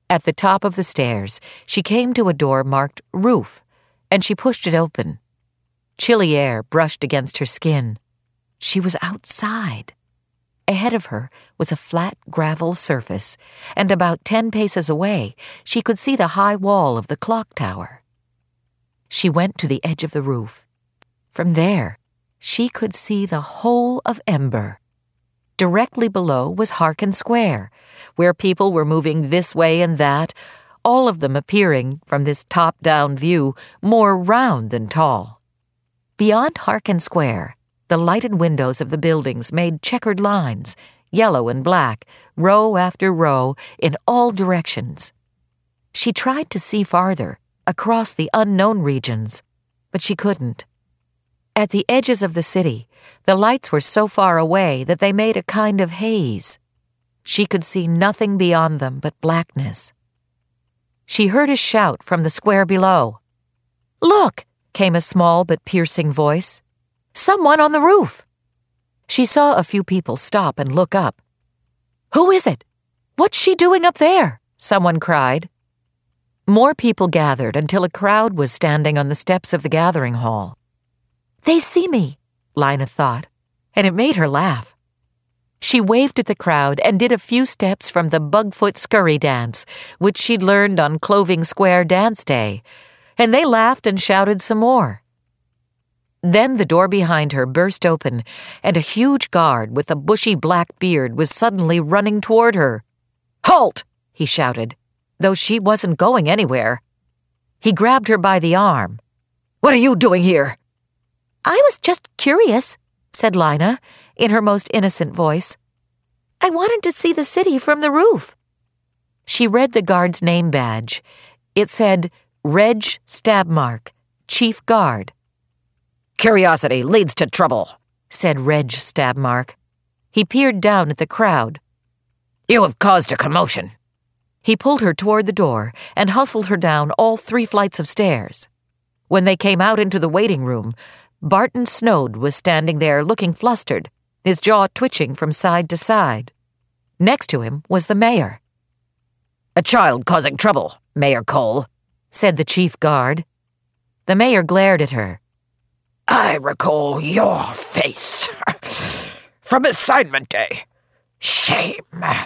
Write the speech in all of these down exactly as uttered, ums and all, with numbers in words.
At the top of the stairs, she came to a door marked Roof, and she pushed it open. Chilly air brushed against her skin. She was outside. Ahead of her was a flat gravel surface, and about ten paces away, she could see the high wall of the clock tower. She went to the edge of the roof. From there, she could see the whole of Ember. Directly below was Harkin Square, where people were moving this way and that, all of them appearing, from this top-down view, more round than tall. Beyond Harkin Square, the lighted windows of the buildings made checkered lines, yellow and black, row after row, in all directions. She tried to see farther, across the unknown regions, but she couldn't. At the edges of the city, the lights were so far away that they made a kind of haze. She could see nothing beyond them but blackness. She heard a shout from the square below. "Look!" came a small but piercing voice. "Someone on the roof!" She saw a few people stop and look up. "Who is it? What's she doing up there?" someone cried. More people gathered until a crowd was standing on the steps of the gathering hall. "They see me," Lina thought, and it made her laugh. She waved at the crowd and did a few steps from the Bugfoot Scurry dance, which she'd learned on Cloving Square Dance Day, and they laughed and shouted some more. Then the door behind her burst open, and a huge guard with a bushy black beard was suddenly running toward her. "Halt!" he shouted, though she wasn't going anywhere. He grabbed her by the arm. "What are you doing here?" "I was just curious," said Lina, in her most innocent voice. "I wanted to see the city from the roof." She read the guard's name badge. It said, Reg Stabmark, Chief Guard. "Curiosity leads to trouble," said Reg Stabmark. He peered down at the crowd. "You have caused a commotion." He pulled her toward the door and hustled her down all three flights of stairs. When they came out into the waiting room, Barton Snowd was standing there looking flustered, his jaw twitching from side to side. Next to him was the mayor. "A child causing trouble, Mayor Cole," said the chief guard. The mayor glared at her. "I recall your face from assignment day. Shame.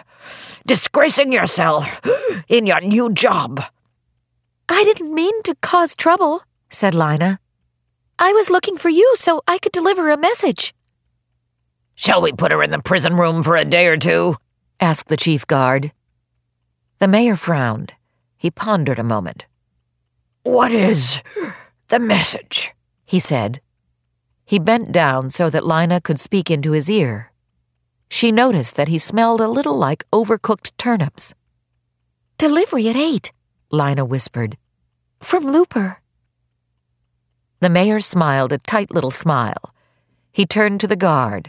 Disgracing yourself in your new job." "I didn't mean to cause trouble," said Lina. "I was looking for you so I could deliver a message." "Shall we put her in the prison room for a day or two?" asked the chief guard. The mayor frowned. He pondered a moment. "What is the message?" he said. He bent down so that Lina could speak into his ear. She noticed that he smelled a little like overcooked turnips. "Delivery at eight," Lina whispered. "From Looper." The mayor smiled a tight little smile. He turned to the guard.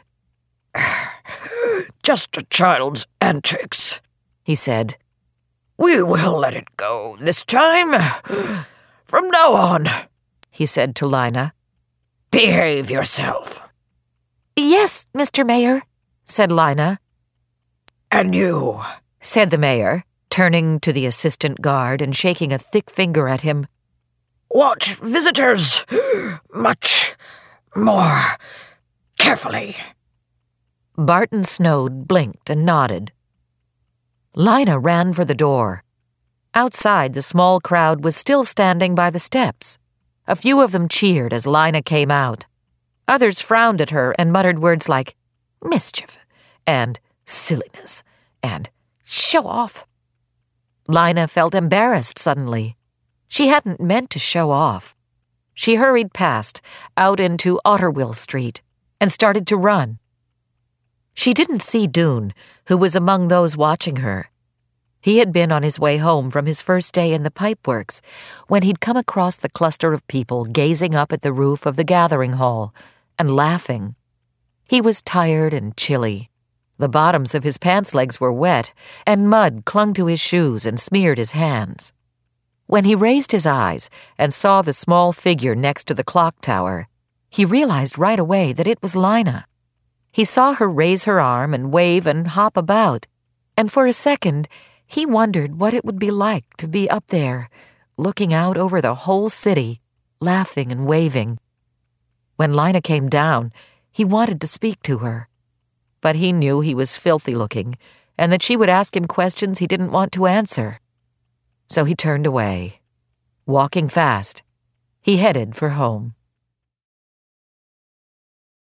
"Just a child's antics," he said. "We will let it go this time. From now on," he said to Lina, "behave yourself." "Yes, Mister Mayor," said Lina. "And you," said the mayor, turning to the assistant guard and shaking a thick finger at him. "Watch visitors much more carefully." Barton Snowd blinked and nodded. Lina ran for the door. Outside, the small crowd was still standing by the steps. A few of them cheered as Lina came out. Others frowned at her and muttered words like mischief and silliness and show off. Lina felt embarrassed suddenly. She hadn't meant to show off. She hurried past, out into Otterwill Street, and started to run. She didn't see Doone, who was among those watching her. He had been on his way home from his first day in the pipeworks when he'd come across the cluster of people gazing up at the roof of the gathering hall and laughing. He was tired and chilly. The bottoms of his pants legs were wet, and mud clung to his shoes and smeared his hands. When he raised his eyes and saw the small figure next to the clock tower, he realized right away that it was Lina. He saw her raise her arm and wave and hop about, and for a second, He wondered what it would be like to be up there, looking out over the whole city, laughing and waving. When Lina came down, he wanted to speak to her, but he knew he was filthy-looking and that she would ask him questions he didn't want to answer. So he turned away. Walking fast, he headed for home.